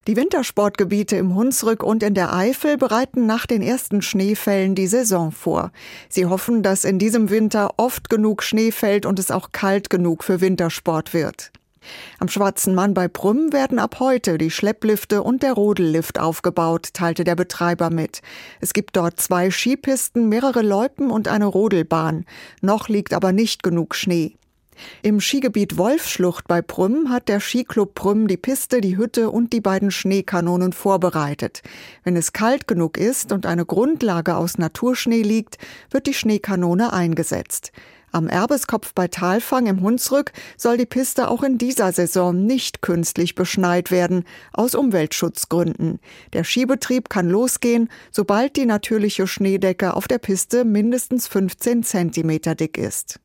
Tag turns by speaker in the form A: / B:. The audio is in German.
A: Die Wintersportgebiete im Hunsrück und in der Eifel bereiten nach den ersten Schneefällen die Saison vor. Sie hoffen, dass in diesem Winter oft genug Schnee fällt und es auch kalt genug für Wintersport wird. Am Schwarzen Mann bei Prüm werden ab heute die Schlepplifte und der Rodellift aufgebaut, teilte der Betreiber mit. Es gibt dort 2 Skipisten, mehrere Loipen und eine Rodelbahn. Noch liegt aber nicht genug Schnee. Im Skigebiet Wolfsschlucht bei Prüm hat der Skiclub Prüm die Piste, die Hütte und die beiden Schneekanonen vorbereitet. Wenn es kalt genug ist und eine Grundlage aus Naturschnee liegt, wird die Schneekanone eingesetzt. Am Erbeskopf bei Talfang im Hunsrück soll die Piste auch in dieser Saison nicht künstlich beschneit werden, aus Umweltschutzgründen. Der Skibetrieb kann losgehen, sobald die natürliche Schneedecke auf der Piste mindestens 15 Zentimeter dick ist.